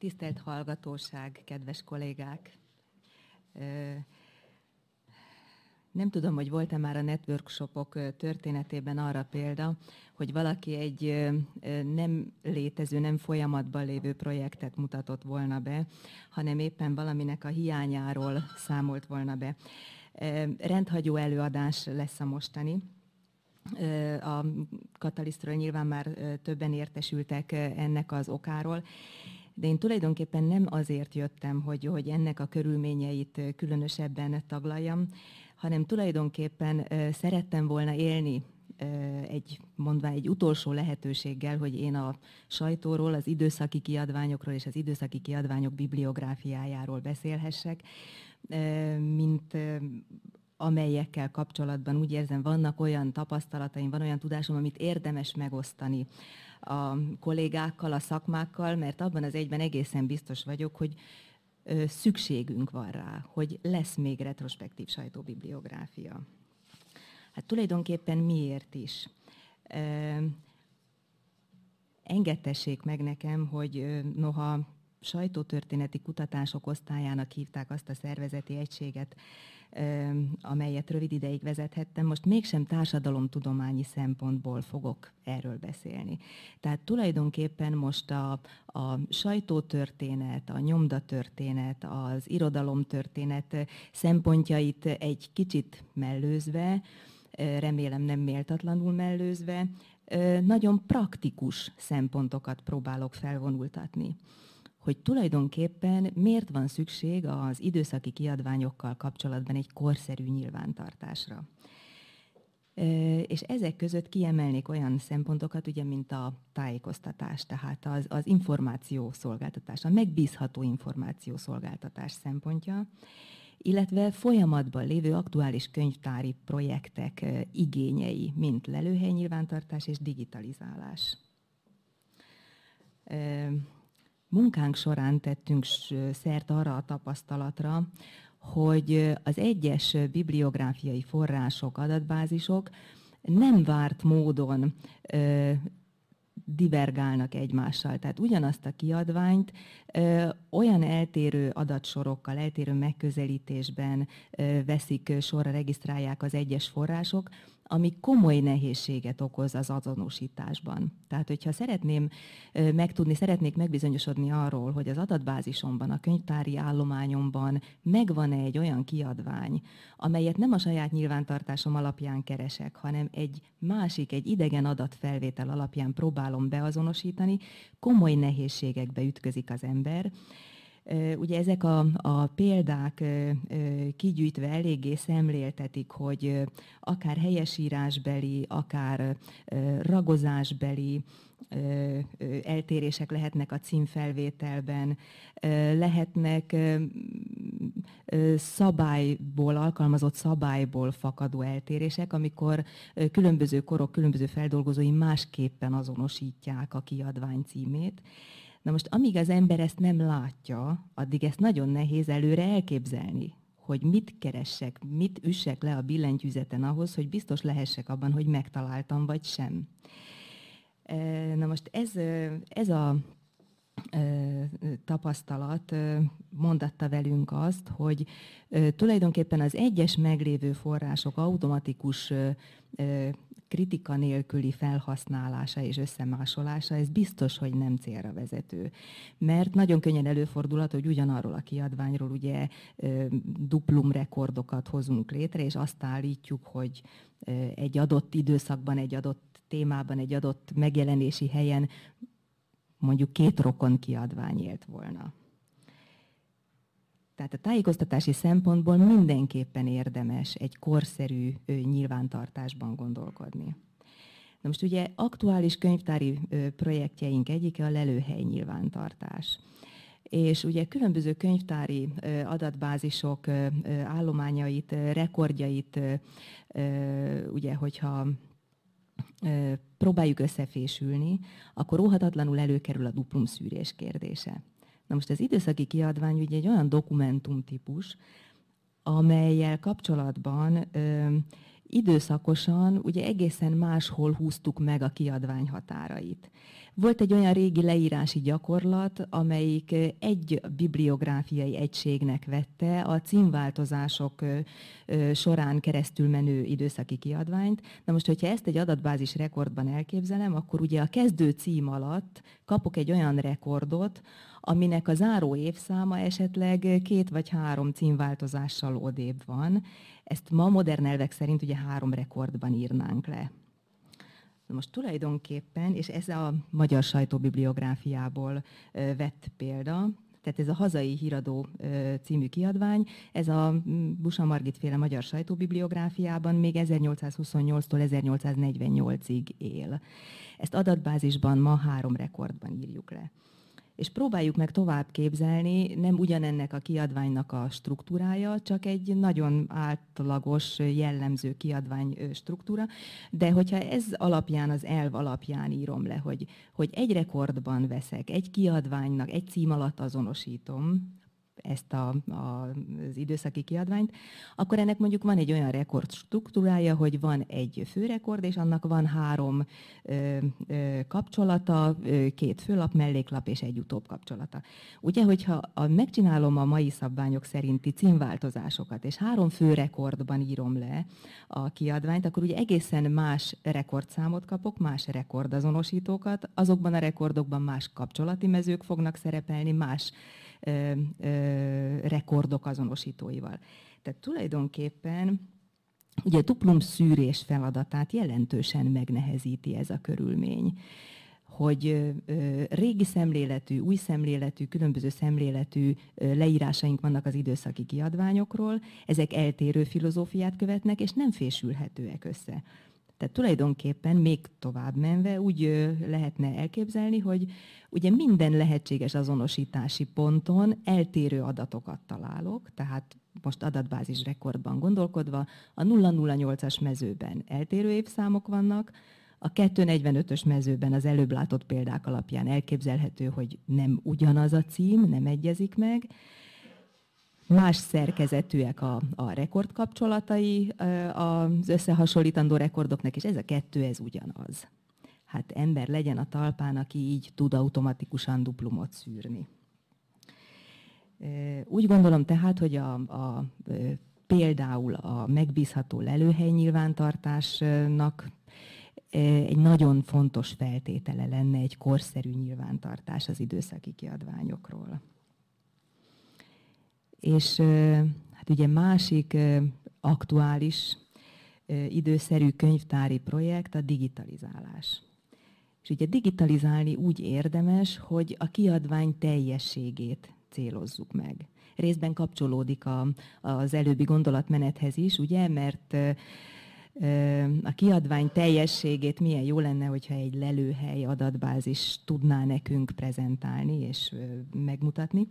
Tisztelt hallgatóság, kedves kollégák! Nem tudom, hogy volt-e már a networkshopok történetében arra példa, hogy valaki egy nem létező, nem folyamatban lévő projektet mutatott volna be, hanem éppen valaminek a hiányáról számolt volna be. Rendhagyó előadás lesz a mostani. A Katalisztról nyilván már többen értesültek ennek az okáról, de én tulajdonképpen nem azért jöttem, hogy ennek a körülményeit különösebben taglaljam, hanem tulajdonképpen szerettem volna élni egy utolsó lehetőséggel, hogy én a sajtóról, az időszaki kiadványokról és az időszaki kiadványok bibliográfiájáról beszélhessek, mint amelyekkel kapcsolatban úgy érzem, vannak olyan tapasztalataim, van olyan tudásom, amit érdemes megosztani a kollégákkal, a szakmákkal, mert abban az egyben egészen biztos vagyok, hogy szükségünk van rá, hogy lesz még retrospektív sajtóbibliográfia. Hát tulajdonképpen miért is? Engedtessék meg nekem, hogy noha sajtótörténeti kutatások osztályának hívták azt a szervezeti egységet, amelyet rövid ideig vezethettem, most mégsem társadalomtudományi szempontból fogok erről beszélni. Tehát tulajdonképpen most a sajtótörténet, a nyomdatörténet, az irodalomtörténet szempontjait egy kicsit mellőzve, remélem nem méltatlanul mellőzve, nagyon praktikus szempontokat próbálok felvonultatni. Hogy tulajdonképpen miért van szükség az időszaki kiadványokkal kapcsolatban egy korszerű nyilvántartásra. És ezek között kiemelnék olyan szempontokat, ugye, mint a tájékoztatás, tehát az információszolgáltatás, a megbízható információszolgáltatás szempontja, illetve folyamatban lévő aktuális könyvtári projektek igényei, mint lelőhelynyilvántartás és digitalizálás. Munkánk során tettünk szert arra a tapasztalatra, hogy az egyes bibliográfiai források, adatbázisok nem várt módon divergálnak egymással. Tehát ugyanazt a kiadványt olyan eltérő adatsorokkal, eltérő megközelítésben veszik sorra, regisztrálják az egyes források, ami komoly nehézséget okoz az azonosításban. Tehát, hogyha szeretnék megbizonyosodni arról, hogy az adatbázisomban, a könyvtári állományomban megvan-e egy olyan kiadvány, amelyet nem a saját nyilvántartásom alapján keresek, hanem egy idegen adatfelvétel alapján próbálom beazonosítani, komoly nehézségekbe ütközik az ember. Ugye ezek a példák kigyűjtve eléggé szemléltetik, hogy akár helyesírásbeli, akár ragozásbeli eltérések lehetnek a címfelvételben, lehetnek alkalmazott szabályból fakadó eltérések, amikor különböző korok, különböző feldolgozói másképpen azonosítják a kiadvány címét. Na most, amíg az ember ezt nem látja, addig ezt nagyon nehéz előre elképzelni, hogy mit keressek, mit üssek le a billentyűzeten ahhoz, hogy biztos lehessek abban, hogy megtaláltam, vagy sem. Na most ez a tapasztalat mondatta velünk azt, hogy tulajdonképpen az egyes meglévő források automatikus kritika nélküli felhasználása és összemásolása, ez biztos, hogy nem célra vezető. Mert nagyon könnyen előfordulhat, hogy ugyanarról a kiadványról ugye duplum rekordokat hozunk létre, és azt állítjuk, hogy egy adott időszakban, egy adott témában, egy adott megjelenési helyen mondjuk 2 rokon kiadvány élt volna. Tehát a tájékoztatási szempontból mindenképpen érdemes egy korszerű nyilvántartásban gondolkodni. Na most ugye aktuális könyvtári projektjeink egyike a lelőhely nyilvántartás. És ugye különböző könyvtári adatbázisok állományait, rekordjait, ugye, hogyha próbáljuk összefésülni, akkor óhatatlanul előkerül a duplumszűrés kérdése. Na most az időszaki kiadvány ugye egy olyan dokumentumtípus, amellyel kapcsolatban időszakosan ugye egészen máshol húztuk meg a kiadvány határait. Volt egy olyan régi leírási gyakorlat, amelyik egy bibliográfiai egységnek vette a címváltozások során keresztül menő időszaki kiadványt. Na most, hogyha ezt egy adatbázis rekordban elképzelem, akkor ugye a kezdő cím alatt kapok egy olyan rekordot, aminek a záró évszáma esetleg 2 vagy 3 címváltozással odébb van. Ezt ma modern elvek szerint ugye 3 rekordban írnánk le. Most tulajdonképpen, és ez a magyar sajtóbibliográfiából vett példa, tehát ez a Hazai Híradó című kiadvány, ez a Busa Margit féle magyar sajtóbibliográfiában még 1828-tól 1848-ig él. Ezt adatbázisban ma 3 rekordban írjuk le. És próbáljuk meg tovább képzelni, nem ugyanennek a kiadványnak a struktúrája, csak egy nagyon átlagos, jellemző kiadvány struktúra, de hogyha ez alapján, az elv alapján írom le, hogy egy rekordban veszek, egy kiadványnak, egy cím alatt azonosítom ezt az időszaki kiadványt, akkor ennek mondjuk van egy olyan rekord struktúrája, hogy van egy főrekord, és annak van 3 kapcsolata, 2 főlap, melléklap és egy utóbkapcsolata. Ugye, hogyha megcsinálom a mai szabványok szerinti címváltozásokat, és 3 főrekordban írom le a kiadványt, akkor ugye egészen más rekordszámot kapok, más rekordazonosítókat, azokban a rekordokban más kapcsolati mezők fognak szerepelni, más rekordok azonosítóival. Tehát tulajdonképpen ugye a duplum szűrés feladatát jelentősen megnehezíti ez a körülmény, hogy régi szemléletű, új szemléletű, különböző szemléletű leírásaink vannak az időszaki kiadványokról, ezek eltérő filozófiát követnek, és nem fésülhetőek össze. Tehát tulajdonképpen még tovább menve úgy lehetne elképzelni, hogy ugye minden lehetséges azonosítási ponton eltérő adatokat találok, tehát most adatbázis rekordban gondolkodva, a 008-as mezőben eltérő évszámok vannak, a 245-ös mezőben az előbb látott példák alapján elképzelhető, hogy nem ugyanaz a cím, nem egyezik meg, más szerkezetűek a rekordkapcsolatai az összehasonlítandó rekordoknak, és ez a 2, ez ugyanaz. Hát ember legyen a talpán, aki így tud automatikusan duplumot szűrni. Úgy gondolom tehát, hogy például a megbízható lelőhely nyilvántartásnak egy nagyon fontos feltétele lenne egy korszerű nyilvántartás az időszaki kiadványokról. És hát ugye másik aktuális, időszerű könyvtári projekt a digitalizálás. És ugye digitalizálni úgy érdemes, hogy a kiadvány teljességét célozzuk meg. Részben kapcsolódik az előbbi gondolatmenethez is, ugye, mert a kiadvány teljességét milyen jó lenne, hogyha egy lelőhely adatbázis tudná nekünk prezentálni és megmutatni.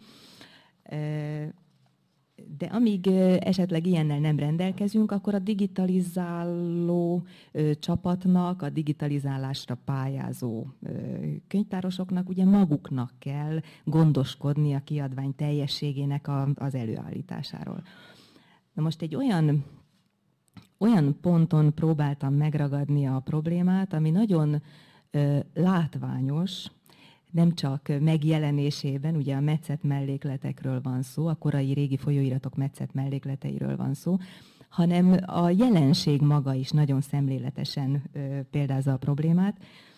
De amíg esetleg ilyennel nem rendelkezünk, akkor a digitalizáló csapatnak, a digitalizálásra pályázó könyvtárosoknak ugye maguknak kell gondoskodni a kiadvány teljességének az előállításáról. Na most egy olyan ponton próbáltam megragadni a problémát, ami nagyon látványos, nem csak megjelenésében, ugye a metszett mellékletekről van szó, a korai régi folyóiratok metszett mellékleteiről van szó, hanem a jelenség maga is nagyon szemléletesen példázza a problémát.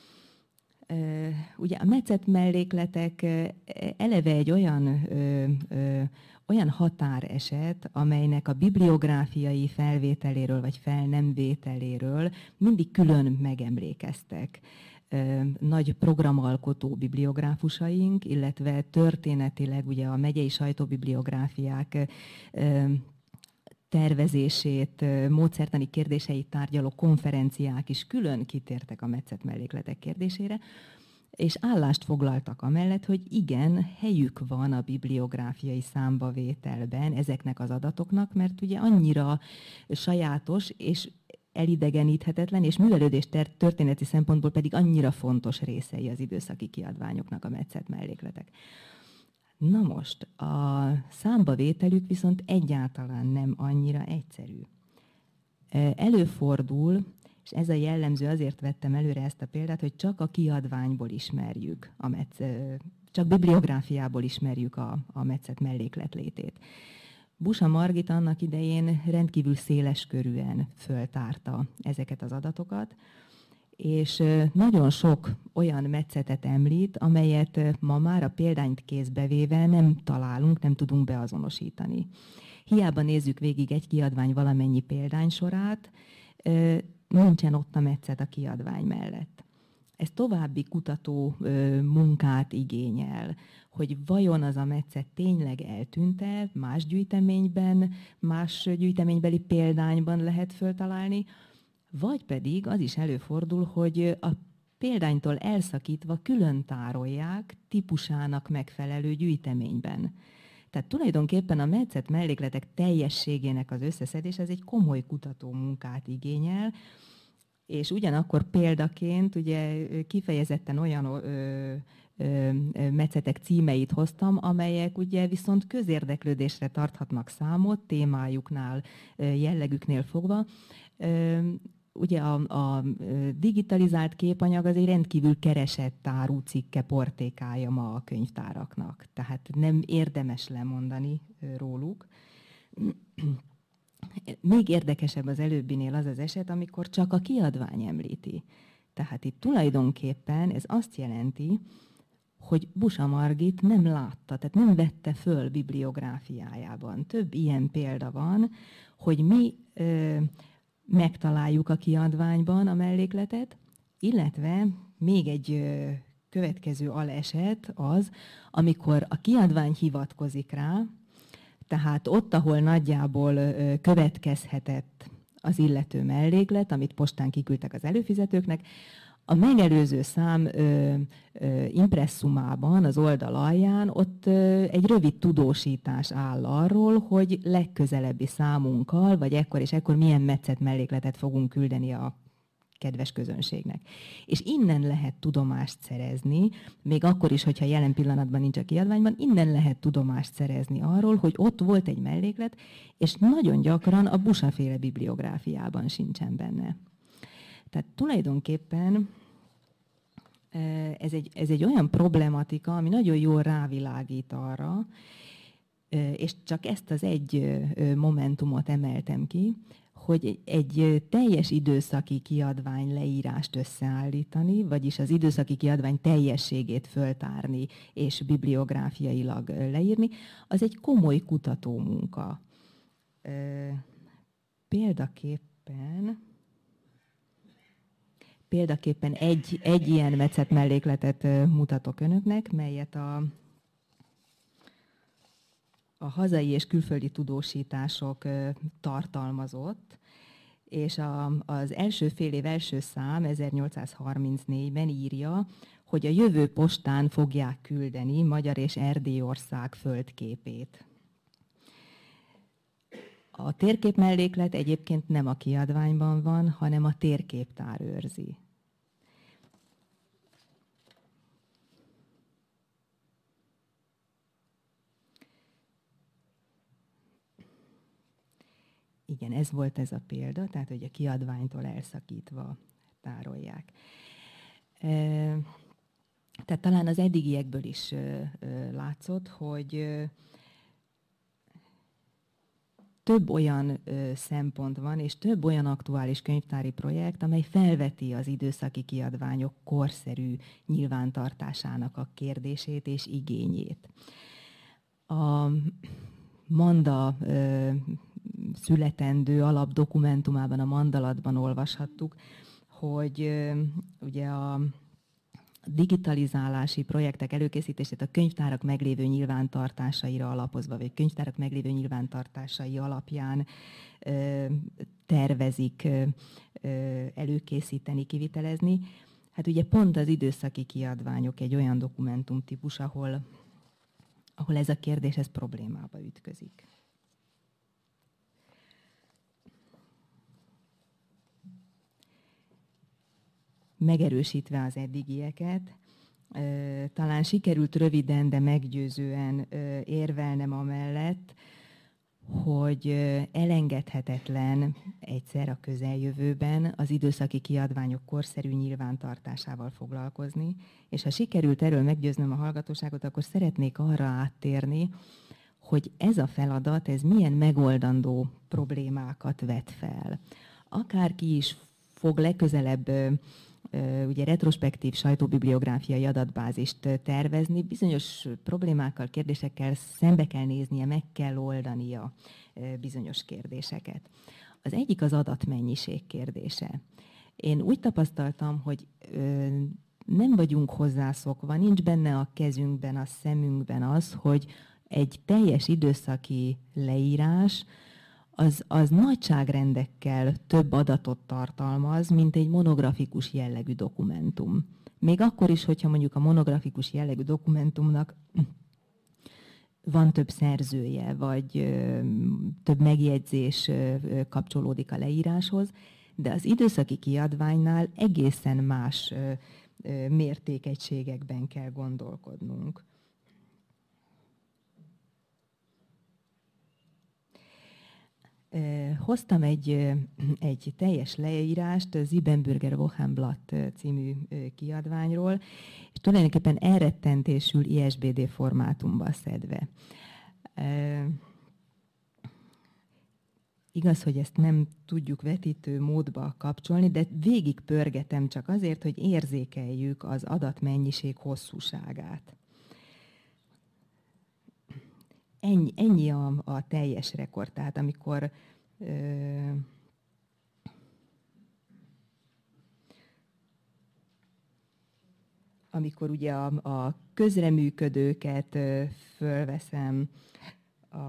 Ugye a metszett mellékletek eleve egy olyan határeset, amelynek a bibliográfiai felvételéről vagy fel nem vételéről mindig külön megemlékeztek. Nagy programalkotó bibliográfusaink, illetve történetileg ugye a megyei sajtóbibliográfiák tervezését, módszertani kérdéseit tárgyaló konferenciák is külön kitértek a metszett mellékletek kérdésére, és állást foglaltak amellett, hogy igen, helyük van a bibliográfiai számbavételben ezeknek az adatoknak, mert ugye annyira sajátos és elidegeníthetetlen, és művelődés történeti szempontból pedig annyira fontos részei az időszaki kiadványoknak a metszett mellékletek. Na most, a számbavételük viszont egyáltalán nem annyira egyszerű. Előfordul És ez a jellemző, azért vettem előre ezt a példát, hogy csak a kiadványból ismerjük, csak bibliográfiából ismerjük a metszet melléklet létét. Busa Margit annak idején rendkívül széleskörűen föltárta ezeket az adatokat, és nagyon sok olyan metszetet említ, amelyet ma már a példányt kézbe véve nem találunk, nem tudunk beazonosítani. Hiába nézzük végig egy kiadvány valamennyi példánysorát, nincsen ott a metszet a kiadvány mellett. Ez további kutató munkát igényel, hogy vajon az a metszet tényleg eltűnt-e, más gyűjteményben, más gyűjteménybeli példányban lehet föltalálni, vagy pedig az is előfordul, hogy a példánytól elszakítva külön tárolják típusának megfelelő gyűjteményben. Tehát tulajdonképpen a metszet mellékletek teljességének az összeszedés, ez egy komoly kutató munkát igényel, és ugyanakkor példaként ugye kifejezetten olyan metszetek címeit hoztam, amelyek ugye viszont közérdeklődésre tarthatnak számot, témájuknál, jellegüknél fogva. Ugye a digitalizált képanyag az egy rendkívül keresett áru cikke, portékája ma a könyvtáraknak. Tehát nem érdemes lemondani róluk. Még érdekesebb az előbbinél az az eset, amikor csak a kiadvány említi. Tehát itt tulajdonképpen ez azt jelenti, hogy Busa Margit nem látta, tehát nem vette föl bibliográfiájában. Több ilyen példa van, hogy mi megtaláljuk a kiadványban a mellékletet, illetve még egy következő aleset az, amikor a kiadvány hivatkozik rá, tehát ott, ahol nagyjából következhetett az illető melléklet, amit postán kiküldtek az előfizetőknek, a megelőző szám impresszumában, az oldal alján, ott egy rövid tudósítás áll arról, hogy legközelebbi számunkkal, vagy ekkor és ekkor milyen metszet mellékletet fogunk küldeni a kedves közönségnek. És innen lehet tudomást szerezni, még akkor is, hogyha jelen pillanatban nincs a kiadványban, innen lehet tudomást szerezni arról, hogy ott volt egy melléklet, és nagyon gyakran a Busa-féle bibliográfiában sincsen benne. Tehát tulajdonképpen ez egy olyan problematika, ami nagyon jól rávilágít arra, és csak ezt az egy momentumot emeltem ki, hogy egy teljes időszaki kiadvány leírást összeállítani, vagyis az időszaki kiadvány teljességét föltárni és bibliográfiailag leírni, az egy komoly kutatómunka. Példaképpen egy ilyen metszet mellékletet mutatok önöknek, melyet a hazai és külföldi tudósítások tartalmazott, és az első fél év első szám 1834-ben írja, hogy a jövő postán fogják küldeni Magyar és Erdélyország földképét. A térkép melléklet egyébként nem a kiadványban van, hanem a térképtár őrzi. Igen, ez volt ez a példa, tehát hogy a kiadványtól elszakítva tárolják. Tehát talán az eddigiekből is látszott, hogy több olyan szempont van, és több olyan aktuális könyvtári projekt, amely felveti az időszaki kiadványok korszerű nyilvántartásának a kérdését és igényét. A Manda születendő alapdokumentumában, a Mandalatban olvashattuk, hogy ugye a digitalizálási projektek előkészítését a könyvtárak meglévő nyilvántartásaira alapozva, vagy könyvtárak meglévő nyilvántartásai alapján tervezik előkészíteni, kivitelezni. Hát ugye pont az időszaki kiadványok egy olyan dokumentumtípus, ahol ez a kérdés ez problémába ütközik. Megerősítve az eddigieket, talán sikerült röviden, de meggyőzően érvelnem amellett, hogy elengedhetetlen egyszer a közeljövőben az időszaki kiadványok korszerű nyilvántartásával foglalkozni, és ha sikerült erről meggyőznöm a hallgatóságot, akkor szeretnék arra áttérni, hogy ez a feladat, ez milyen megoldandó problémákat vet fel. Akárki is fog legközelebb ugye retrospektív sajtóbibliográfiai adatbázist tervezni, bizonyos problémákkal, kérdésekkel szembe kell néznie, meg kell oldania bizonyos kérdéseket. Az egyik az adatmennyiség kérdése. Én úgy tapasztaltam, hogy nem vagyunk hozzászokva, nincs benne a kezünkben, a szemünkben az, hogy egy teljes időszaki leírás az nagyságrendekkel több adatot tartalmaz, mint egy monografikus jellegű dokumentum. Még akkor is, hogyha mondjuk a monografikus jellegű dokumentumnak van több szerzője, vagy több megjegyzés kapcsolódik a leíráshoz, de az időszaki kiadványnál egészen más mértékegységekben kell gondolkodnunk. Hoztam egy teljes leírást az Siebenbürger Wochenblatt című kiadványról, és tulajdonképpen elrettentésül ISBD formátumba szedve. Igaz, hogy ezt nem tudjuk vetítő módba kapcsolni, de végig pörgetem csak azért, hogy érzékeljük az adatmennyiség hosszúságát. Ennyi a teljes rekord. Tehát amikor ugye a közreműködőket fölveszem, a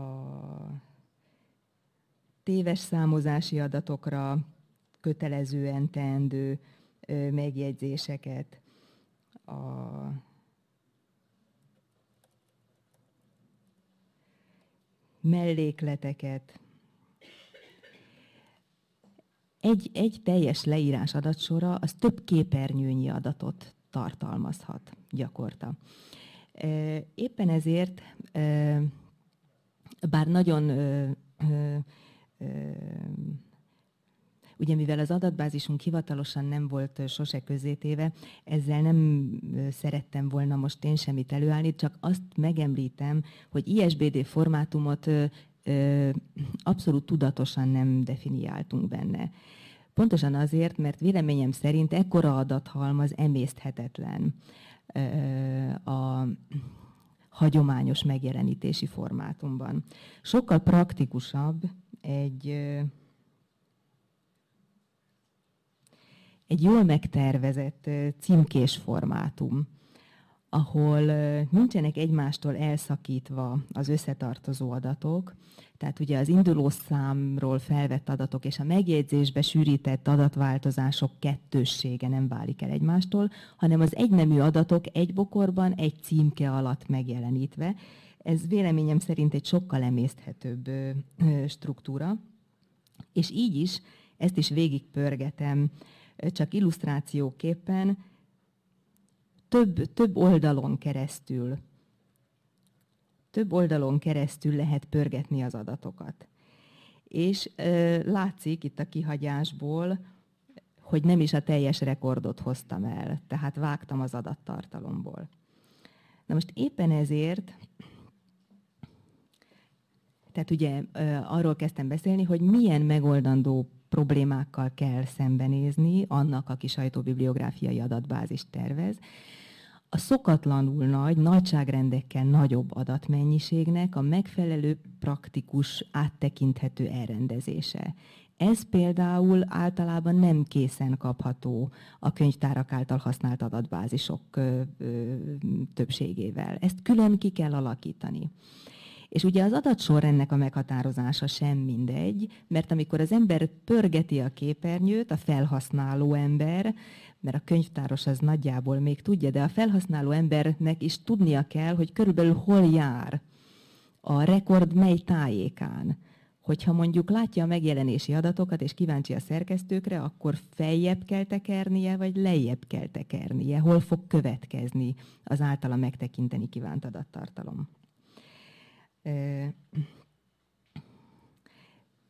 téves számozási adatokra kötelezően teendő megjegyzéseket, a mellékleteket. Egy teljes leírás adatsora az több képernyőnyi adatot tartalmazhat gyakorta. Éppen ezért, bár nagyon, ugye mivel az adatbázisunk hivatalosan nem volt sose közzétéve, ezzel nem szerettem volna most én semmit előállni, csak azt megemlítem, hogy ISBD formátumot abszolút tudatosan nem definiáltunk benne. Pontosan azért, mert véleményem szerint ekkora adathalmaz emészthetetlen a hagyományos megjelenítési formátumban. Sokkal praktikusabb egy jól megtervezett címkés formátum, ahol nincsenek egymástól elszakítva az összetartozó adatok, tehát ugye az induló számról felvett adatok és a megjegyzésbe sűrített adatváltozások kettőssége nem válik el egymástól, hanem az egynemű adatok egy bokorban, egy címke alatt megjelenítve. Ez véleményem szerint egy sokkal emészthetőbb struktúra, és így is, ezt is végigpörgetem, csak illusztrációképpen, több oldalon keresztül lehet pörgetni az adatokat. És látszik itt a kihagyásból, hogy nem is a teljes rekordot hoztam el, tehát vágtam az adattartalomból. Na most éppen ezért, tehát ugye arról kezdtem beszélni, hogy milyen megoldandó problémákkal kell szembenézni annak, aki sajtóbibliográfiai adatbázist tervez. A szokatlanul nagy, nagyságrendekkel nagyobb adatmennyiségnek a megfelelő, praktikus, áttekinthető elrendezése. Ez például általában nem készen kapható a könyvtárak által használt adatbázisok többségével. Ezt külön ki kell alakítani. És ugye az adatsorrendnek a meghatározása sem mindegy, mert amikor az ember pörgeti a képernyőt, a felhasználó ember, mert a könyvtáros az nagyjából még tudja, de a felhasználó embernek is tudnia kell, hogy körülbelül hol jár a rekord mely tájékán. Hogyha mondjuk látja a megjelenési adatokat és kíváncsi a szerkesztőkre, akkor feljebb kell tekernie, vagy lejjebb kell tekernie, hol fog következni az általa megtekinteni kívánt adattartalom.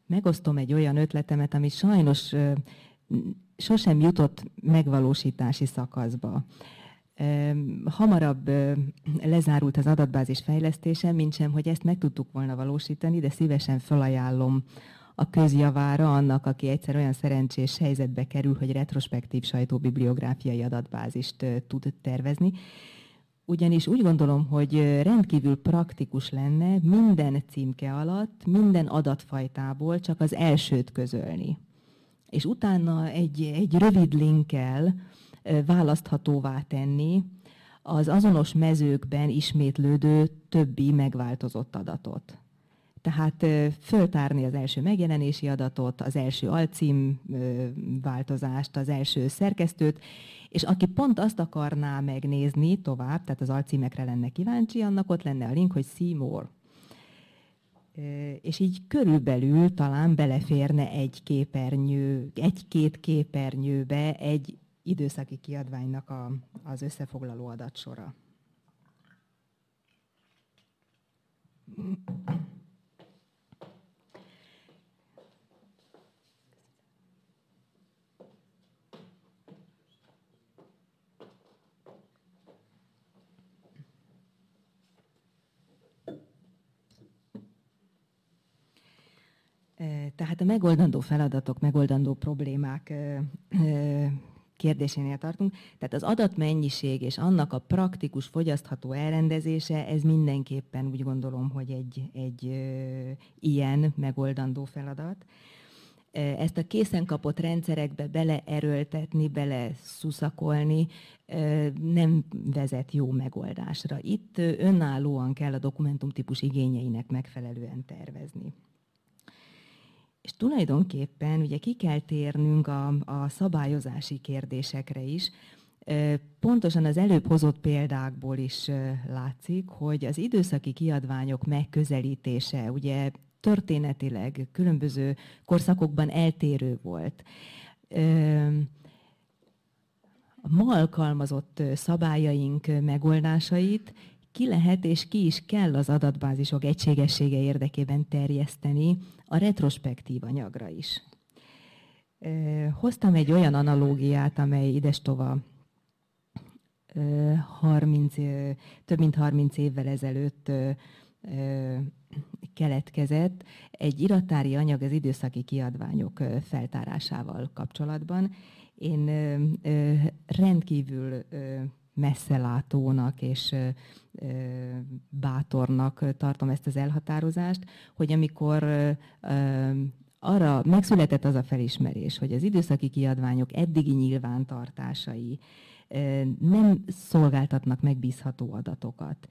megosztom egy olyan ötletemet, ami sajnos sosem jutott megvalósítási szakaszba. Hamarabb lezárult az adatbázis fejlesztése, mintsem, hogy ezt meg tudtuk volna valósítani, de szívesen felajánlom a közjavára annak, aki egyszer olyan szerencsés helyzetbe kerül, hogy retrospektív sajtóbibliográfiai adatbázist tud tervezni. Ugyanis úgy gondolom, hogy rendkívül praktikus lenne minden címke alatt, minden adatfajtából csak az elsőt közölni. És utána egy rövid linkkel választhatóvá tenni az azonos mezőkben ismétlődő többi megváltozott adatot. Tehát föltárni az első megjelenési adatot, az első alcím változást, az első szerkesztőt, és aki pont azt akarná megnézni tovább, tehát az alcímekre lenne kíváncsi, annak ott lenne a link, hogy see more. És így körülbelül talán beleférne egy-két képernyőbe egy időszaki kiadványnak az összefoglaló adatsora. Tehát a megoldandó feladatok, megoldandó problémák kérdésénél tartunk. Tehát az adatmennyiség és annak a praktikus, fogyasztható elrendezése, ez mindenképpen úgy gondolom, hogy egy ilyen megoldandó feladat. Ezt a készen kapott rendszerekbe beleerőltetni, beleszuszakolni nem vezet jó megoldásra. Itt önállóan kell a dokumentumtípus igényeinek megfelelően tervezni. És tulajdonképpen ugye ki kell térnünk a szabályozási kérdésekre is. Pontosan az előbb hozott példákból is látszik, hogy az időszaki kiadványok megközelítése ugye történetileg különböző korszakokban eltérő volt. A ma alkalmazott szabályaink megoldásait ki lehet és ki is kell az adatbázisok egységessége érdekében terjeszteni a retrospektív anyagra is. Hoztam egy olyan analógiát, amely idestova több mint 30 évvel ezelőtt keletkezett, egy irattári anyag az időszaki kiadványok feltárásával kapcsolatban. Én rendkívül messzelátónak és bátornak tartom ezt az elhatározást, hogy amikor arra megszületett az a felismerés, hogy az időszaki kiadványok eddigi nyilvántartásai nem szolgáltatnak megbízható adatokat,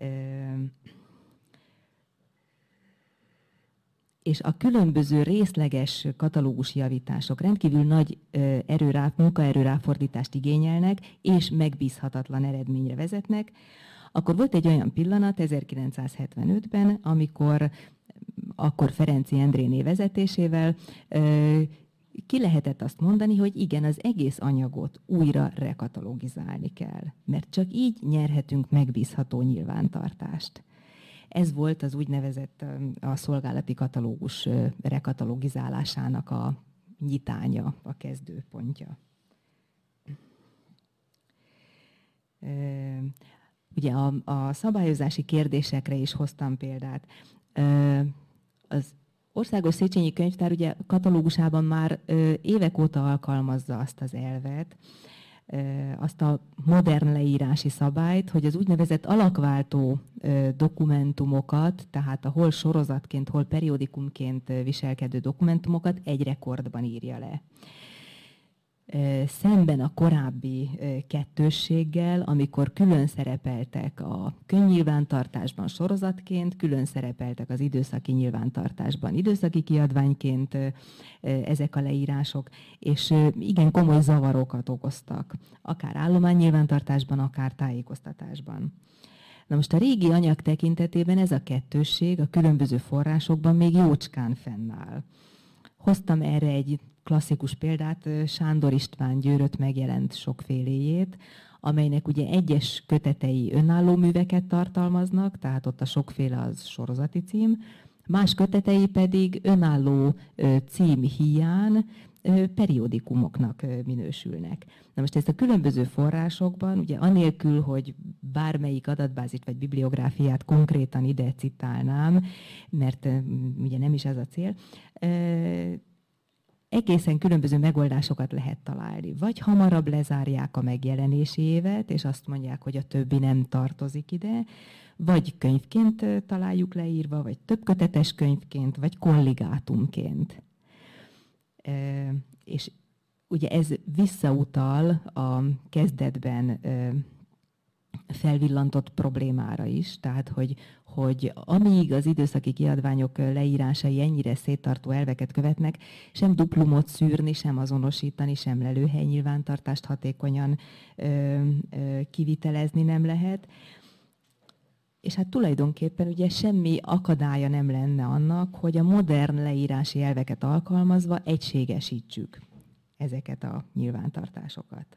és a különböző részleges katalógus javítások rendkívül nagy munkaerőráfordítást igényelnek, és megbízhatatlan eredményre vezetnek, akkor volt egy olyan pillanat 1975-ben, amikor akkor Ferenczy Endréné vezetésével ki lehetett azt mondani, hogy igen, az egész anyagot újra rekatalogizálni kell, mert csak így nyerhetünk megbízható nyilvántartást. Ez volt az úgynevezett a szolgálati katalógus rekatalogizálásának a nyitánya, a kezdőpontja. Ugye a szabályozási kérdésekre is hoztam példát. Az Országos Széchenyi Könyvtár ugye katalógusában már évek óta alkalmazza azt az elvet, azt a modern leírási szabályt, hogy az úgynevezett alakváltó dokumentumokat, tehát a hol sorozatként, hol periódikumként viselkedő dokumentumokat egy rekordban írja le. Szemben a korábbi kettősséggel, amikor külön szerepeltek a könyvnyilvántartásban sorozatként, külön szerepeltek az időszaki nyilvántartásban időszaki kiadványként ezek a leírások, és igen komoly zavarokat okoztak, akár állománynyilvántartásban, akár tájékoztatásban. Na most a régi anyag tekintetében ez a kettősség a különböző forrásokban még jócskán fennáll. Hoztam erre egy klasszikus példát, Sándor István Győrött megjelent sokféléjét, amelynek ugye egyes kötetei önálló műveket tartalmaznak, tehát ott a sokféle az sorozati cím, Más kötetei pedig önálló cím híján periódikumoknak minősülnek. Na most ezt a különböző forrásokban, ugye anélkül, hogy bármelyik adatbázist vagy bibliográfiát konkrétan ide citálnám, mert ugye nem is ez a cél, egészen különböző megoldásokat lehet találni. Vagy hamarabb lezárják a megjelenési évet, és azt mondják, hogy a többi nem tartozik ide, vagy könyvként találjuk leírva, vagy többkötetes könyvként, vagy kolligátumként. És ugye ez visszautal a kezdetben felvillantott problémára is, tehát hogy amíg az időszaki kiadványok leírásai ennyire széttartó elveket követnek, sem duplumot szűrni, sem azonosítani, sem lelőhely nyilvántartást hatékonyan kivitelezni nem lehet. És hát tulajdonképpen ugye semmi akadálya nem lenne annak, hogy a modern leírási elveket alkalmazva egységesítsük ezeket a nyilvántartásokat.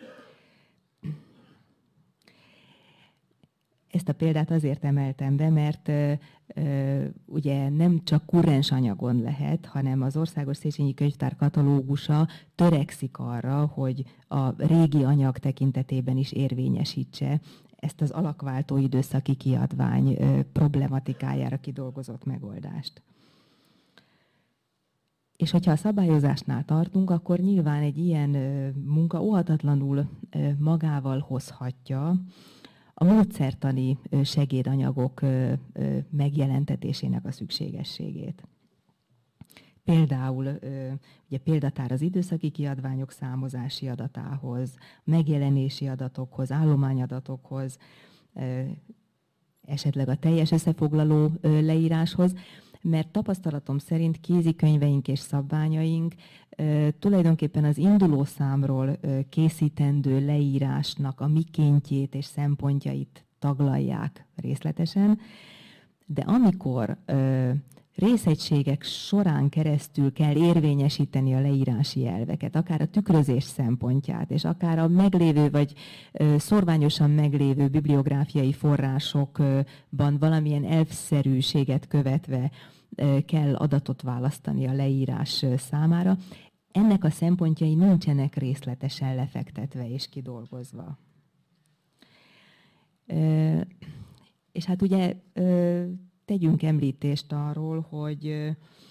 Ezt a példát azért emeltem be, mert ugye nem csak kurrens anyagon lehet, hanem az Országos Széchenyi Könyvtár katalógusa törekszik arra, hogy a régi anyag tekintetében is érvényesítse ezt az alakváltó időszaki kiadvány problematikájára kidolgozott megoldást. És hogyha a szabályozásnál tartunk, akkor nyilván egy ilyen munka óhatatlanul magával hozhatja a módszertani segédanyagok megjelentetésének a szükségességét. Például ugye példatár az időszaki kiadványok számozási adatához, megjelenési adatokhoz, állományadatokhoz, esetleg a teljes összefoglaló leíráshoz, mert tapasztalatom szerint kézikönyveink és szabványaink tulajdonképpen az indulószámról készítendő leírásnak a mikéntjét és szempontjait taglalják részletesen, de amikor részegységek során keresztül kell érvényesíteni a leírási elveket, akár a tükrözés szempontját, és akár a meglévő vagy szorványosan meglévő bibliográfiai forrásokban valamilyen elvszerűséget követve kell adatot választani a leírás számára. Ennek a szempontjai nincsenek részletesen lefektetve és kidolgozva. És hát ugye tegyünk említést arról, hogy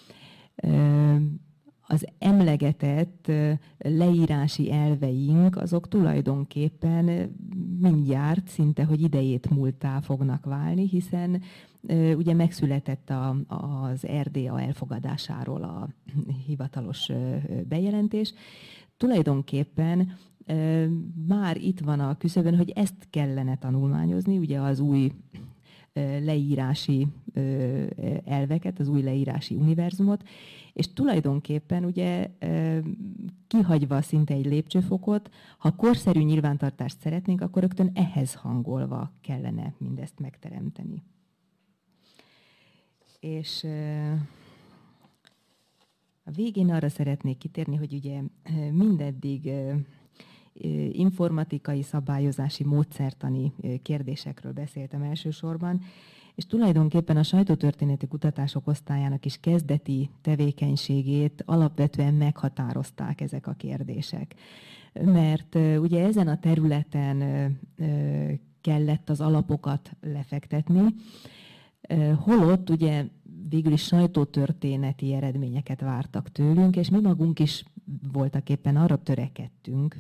az emlegetett leírási elveink, azok tulajdonképpen mindjárt szinte, hogy idejét múlttá fognak válni, hiszen ugye megszületett az RDA elfogadásáról a hivatalos bejelentés. Tulajdonképpen már itt van a küszöbön, hogy ezt kellene tanulmányozni, ugye az új leírási elveket, az új leírási univerzumot, és tulajdonképpen ugye kihagyva szinte egy lépcsőfokot, ha korszerű nyilvántartást szeretnénk, akkor rögtön ehhez hangolva kellene mindezt megteremteni. És a végén arra szeretnék kitérni, hogy ugye mindeddig informatikai szabályozási módszertani kérdésekről beszéltem elsősorban, és tulajdonképpen a sajtótörténeti kutatások osztályának is kezdeti tevékenységét alapvetően meghatározták ezek a kérdések. Mert ugye ezen a területen kellett az alapokat lefektetni, holott ugye végül is sajtótörténeti eredményeket vártak tőlünk, és mi magunk is voltaképpen arra törekedtünk,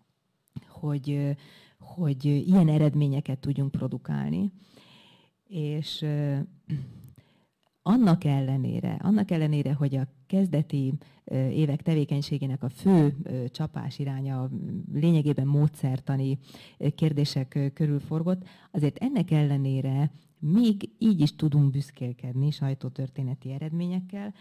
hogy ilyen eredményeket tudjunk produkálni. És annak ellenére, hogy a kezdeti évek tevékenységének a fő csapás iránya lényegében módszertani kérdések körül forgott, azért ennek ellenére még így is tudunk büszkélkedni sajtótörténeti eredményekkel.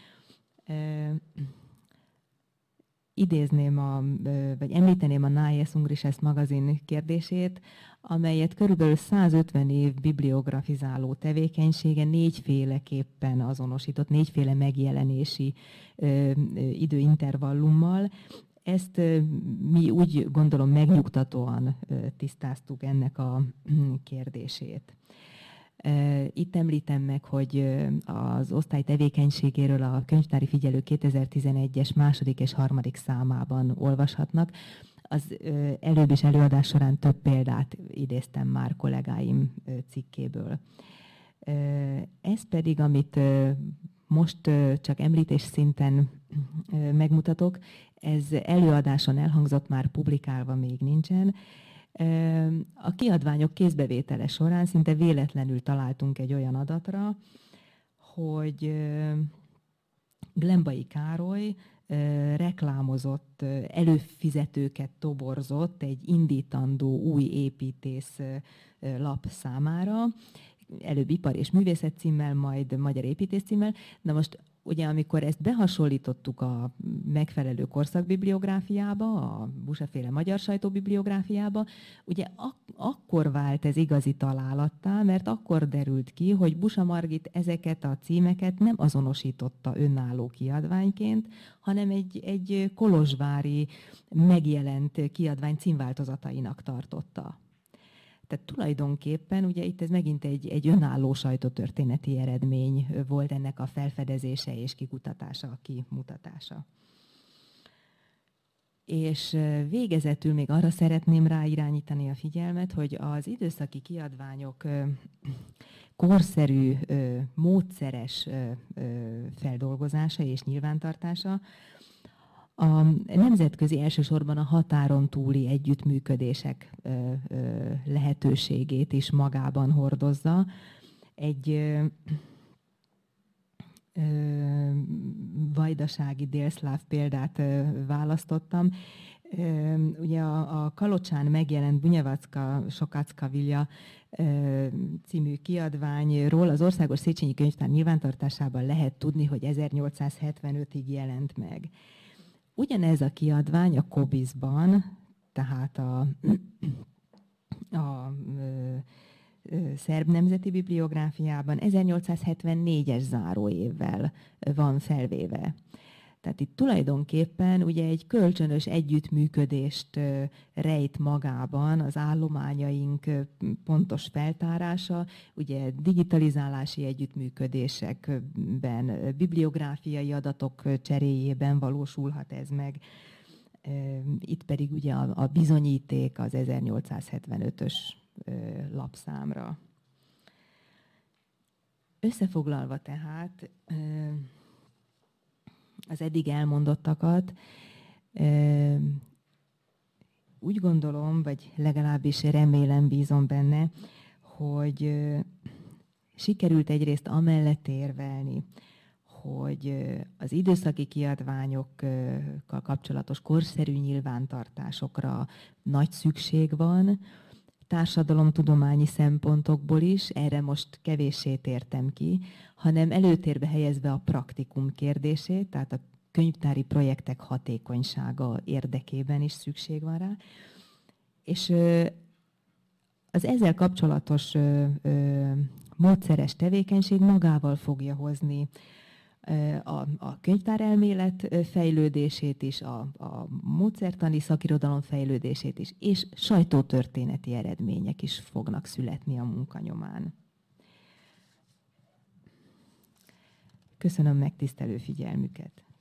Idézném, vagy említeném a Najes Ungrises magazin kérdését, amelyet körülbelül 150 év bibliografizáló tevékenysége négyféleképpen azonosított, négyféle megjelenési időintervallummal. Ezt mi úgy gondolom megnyugtatóan tisztáztuk ennek a kérdését. Itt említem meg, hogy az osztály tevékenységéről a Könyvtári Figyelő 2011-es második és harmadik számában olvashatnak. Az előbb előadás során több példát idéztem már kollégáim cikkéből. Ez pedig, amit most csak említés szinten megmutatok, ez előadáson elhangzott, már publikálva még nincsen. A kiadványok kézbevétele során szinte véletlenül találtunk egy olyan adatra, hogy Glembai Károly reklámozott, előfizetőket toborzott egy indítandó új építész lap számára, előbb ipar és művészet címmel, majd magyar építész címmel. Na most ugye amikor ezt behasonlítottuk a megfelelő korszakbibliográfiába, a Busa-féle magyar sajtóbibliográfiába, ugye akkor vált ez igazi találattá, mert akkor derült ki, hogy Busa Margit ezeket a címeket nem azonosította önálló kiadványként, hanem egy kolozsvári megjelent kiadvány címváltozatainak tartotta. Tehát tulajdonképpen ugye itt ez megint egy önálló sajtótörténeti eredmény volt ennek a felfedezése és kikutatása, kimutatása. És végezetül még arra szeretném ráirányítani a figyelmet, hogy az időszaki kiadványok korszerű, módszeres feldolgozása és nyilvántartása a nemzetközi, elsősorban a határon túli együttműködések lehetőségét is magában hordozza. Egy vajdasági délszláv példát választottam. Ugye a Kalocsán megjelent Bunyavacka Sokacka Vilja című kiadványról az Országos Széchenyi Könyvtár nyilvántartásában lehet tudni, hogy 1875-ig jelent meg. Ugyanez a kiadvány a Kobizban, tehát a Szerb Nemzeti Bibliográfiában 1874-es záróévvel van felvéve. Tehát itt tulajdonképpen ugye egy kölcsönös együttműködést rejt magában az állományaink pontos feltárása, ugye digitalizálási együttműködésekben, bibliográfiai adatok cseréjében valósulhat ez meg. Itt pedig ugye a bizonyíték az 1875-ös lapszámra. Összefoglalva tehát az eddig elmondottakat, úgy gondolom, vagy legalábbis remélem, bízom benne, hogy sikerült egyrészt amellett érvelni, hogy az időszaki kiadványokkal kapcsolatos korszerű nyilvántartásokra nagy szükség van, társadalomtudományi szempontokból is, erre most kevéssé tértem ki, hanem előtérbe helyezve a praktikum kérdését, tehát a könyvtári projektek hatékonysága érdekében is szükség van rá. És az ezzel kapcsolatos módszeres tevékenység magával fogja hozni a könyvtárelmélet fejlődését is, a módszertani szakirodalom fejlődését is, és sajtótörténeti eredmények is fognak születni a munka nyomán. Köszönöm megtisztelő figyelmüket!